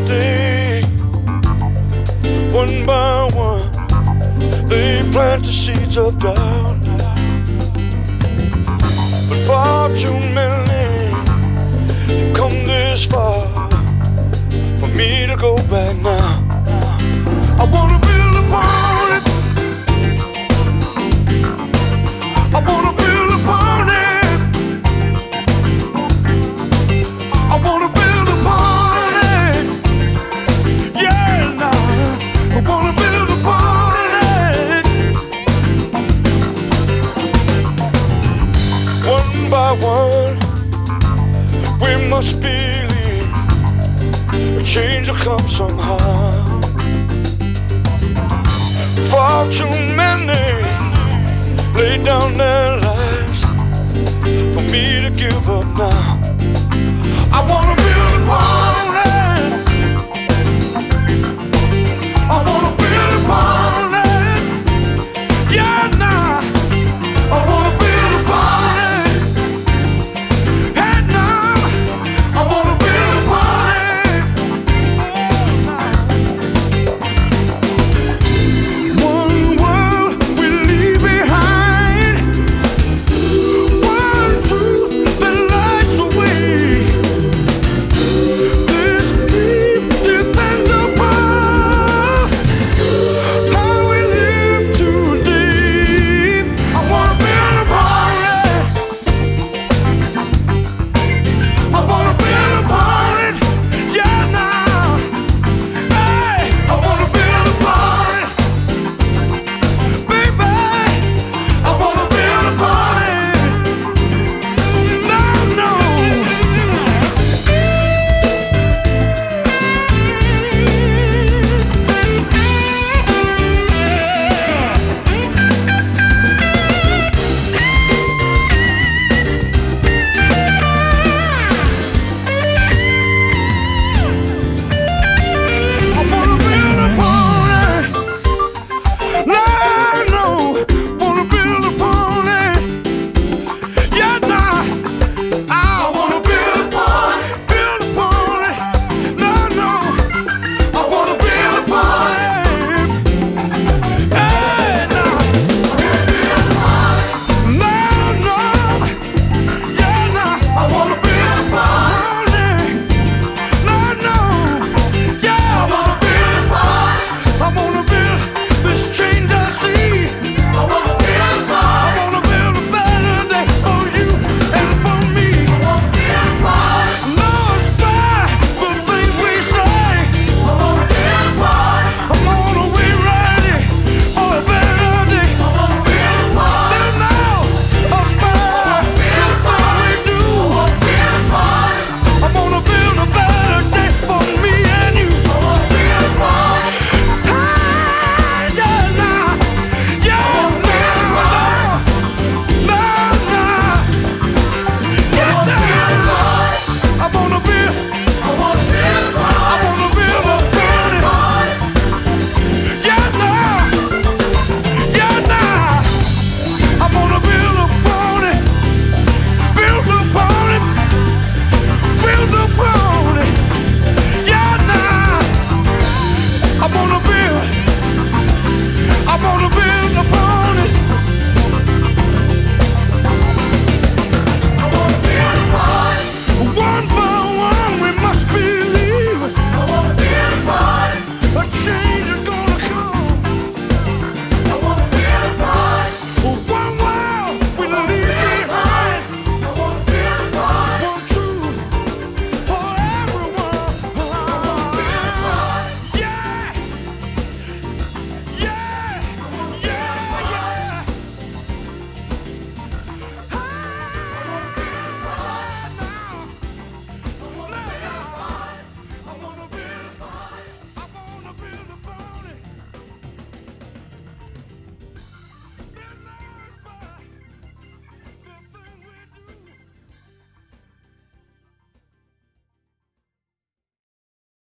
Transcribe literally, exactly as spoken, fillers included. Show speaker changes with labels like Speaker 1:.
Speaker 1: day, one by one, they plant the seeds of doubt. But far too many have come this far for me to go back now. I wanna build upon it. I wanna build upon it. I wanna build upon it. Yeah, nah. I wanna build upon it. One by one, we must believe a change will come somehow. Far too many lay down their lives for me to give up now.